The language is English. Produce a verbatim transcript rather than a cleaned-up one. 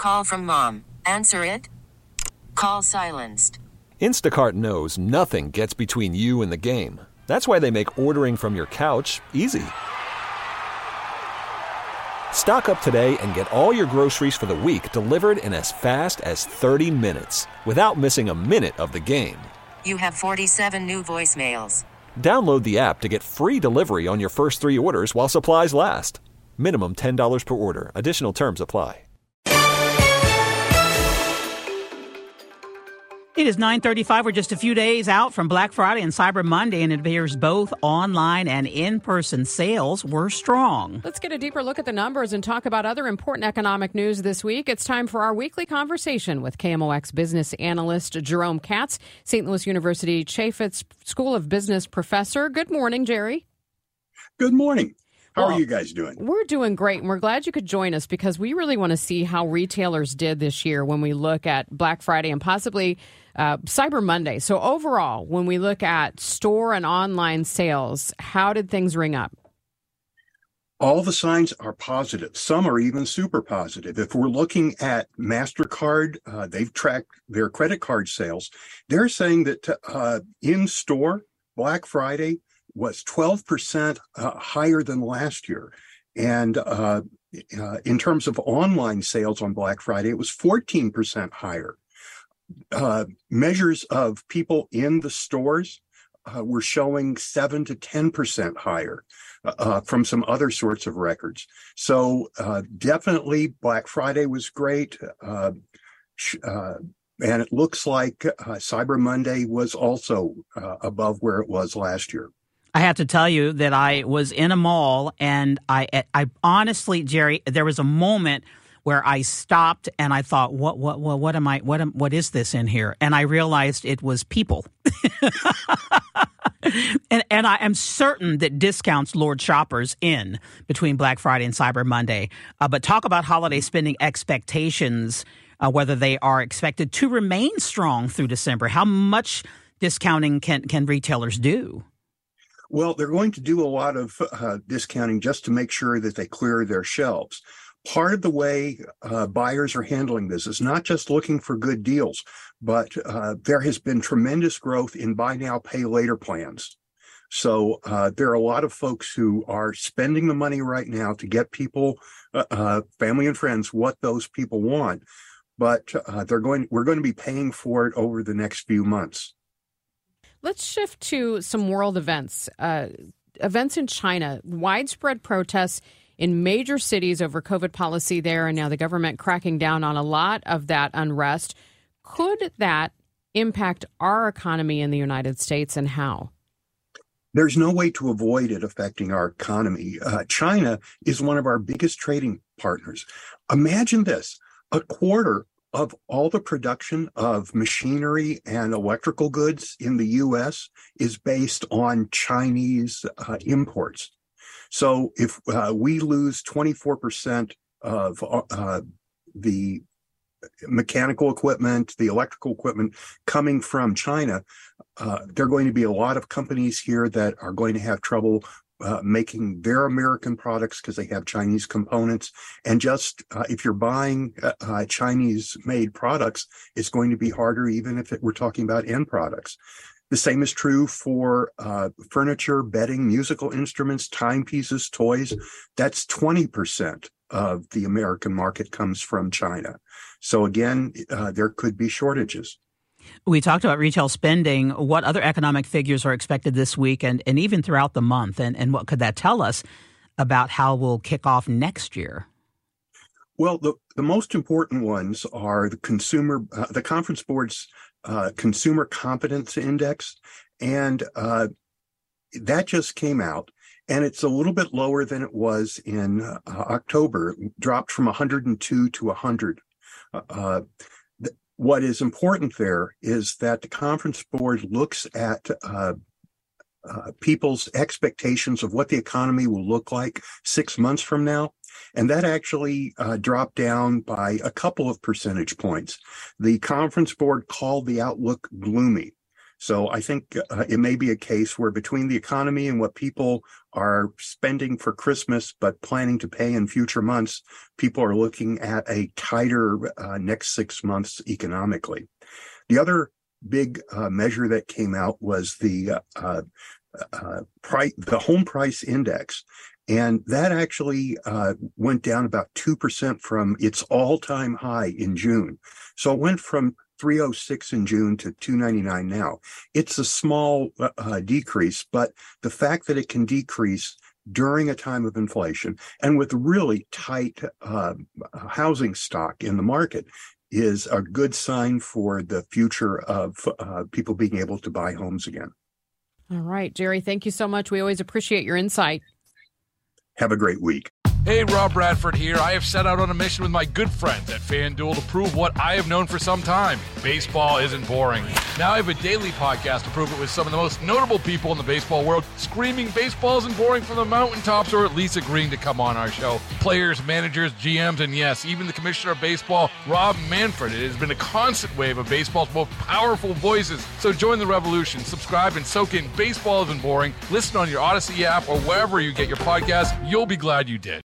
Call from mom. Answer it. Call silenced. Instacart knows nothing gets between you and the game. That's why they make ordering from your couch easy. Stock up today and get all your groceries for the week delivered in as fast as thirty minutes without missing a minute of the game. You have forty-seven new voicemails. Download the app to get free delivery on your first three orders while supplies last. Minimum ten dollars per order. Additional terms apply. It is nine thirty-five. We're just a few days out from Black Friday and Cyber Monday, and it appears both online and in-person sales were strong. Let's get a deeper look at the numbers and talk about other important economic news this week. It's time for our weekly conversation with K M O X business analyst Jerome Katz, Saint Louis University Chaffetz School of Business professor. Good morning, Jerry. Good morning. How Well, are you guys doing? We're doing great, and we're glad you could join us because we really want to see how retailers did this year when we look at Black Friday and possibly uh, Cyber Monday. So overall, when we look at store and online sales, how did things ring up? All the signs are positive. Some are even super positive. If we're looking at MasterCard, uh, they've tracked their credit card sales. They're saying that uh, in-store Black Friday was twelve percent uh, higher than last year. And uh, uh, in terms of online sales on Black Friday, it was fourteen percent higher. Uh, measures of people in the stores uh, were showing seven to ten percent higher uh, from some other sorts of records. So uh, definitely Black Friday was great. Uh, uh, and it looks like uh, Cyber Monday was also uh, above where it was last year. I have to tell you that I was in a mall, and I, I honestly, Jerry, there was a moment where I stopped and I thought, what, what, what, what am I, what, am, what is this in here? And I realized it was people. and, and I am certain that discounts lured shoppers in between Black Friday and Cyber Monday. Uh, but talk about holiday spending expectations, uh, whether they are expected to remain strong through December. How much discounting can, can retailers do? Well, they're going to do a lot of uh, discounting just to make sure that they clear their shelves. Part of the way uh, buyers are handling this is not just looking for good deals, but uh, there has been tremendous growth in buy now, pay later plans. So uh, there are a lot of folks who are spending the money right now to get people, uh, uh, family and friends, what those people want. But uh, they're going, we're going to be paying for it over the next few months. Let's shift to some world events. Uh, events in China, widespread protests in major cities over COVID policy there, and now the government cracking down on a lot of that unrest. Could that impact our economy in the United States, and how? There's no way to avoid it affecting our economy. Uh, China is one of our biggest trading partners. Imagine this, a quarter of all the production of machinery and electrical goods in the U S is based on Chinese uh, imports. So if uh, we lose twenty-four percent of uh, the mechanical equipment, the electrical equipment coming from China, uh, there are going to be a lot of companies here that are going to have trouble Uh, making their American products because they have Chinese components. And just uh, if you're buying uh, uh, Chinese-made products, it's going to be harder even if it, we're talking about end products. The same is true for uh, furniture, bedding, musical instruments, timepieces, toys. That's twenty percent of the American market comes from China. So again, uh, there could be shortages. We talked about retail spending. What other economic figures are expected this week and, and even throughout the month? And, and what could that tell us about how we'll kick off next year? Well, the, the most important ones are the consumer, uh, the Conference Board's uh, Consumer Confidence Index. And uh, that just came out. And it's a little bit lower than it was in uh, October, it dropped from one hundred two to one hundred. Uh, What is important there is that the Conference Board looks at uh, uh, people's expectations of what the economy will look like six months from now. And that actually uh, dropped down by a couple of percentage points. The Conference Board called the outlook gloomy. So I think uh, it may be a case where between the economy and what people are spending for Christmas but planning to pay in future months, people are looking at a tighter uh, next six months economically. The other big uh, measure that came out was the uh, uh, uh, price, the home price index. And that actually uh, went down about two percent from its all-time high in June. So it went from three oh six in June to two ninety-nine now. It's a small uh, decrease, but the fact that it can decrease during a time of inflation and with really tight uh, housing stock in the market is a good sign for the future of uh, people being able to buy homes again. All right, Jerry, thank you so much. We always appreciate your insight. Have a great week. Hey, Rob Bradford here. I have set out on a mission with my good friends at FanDuel to prove what I have known for some time. Baseball isn't boring. Now I have a daily podcast to prove it with some of the most notable people in the baseball world, screaming baseball isn't boring from the mountaintops, or at least agreeing to come on our show. Players, managers, G Ms, and yes, even the commissioner of baseball, Rob Manfred. It has been a constant wave of baseball's most powerful voices. So join the revolution. Subscribe and soak in Baseball Isn't Boring. Listen on your Odyssey app or wherever you get your podcasts. You'll be glad you did.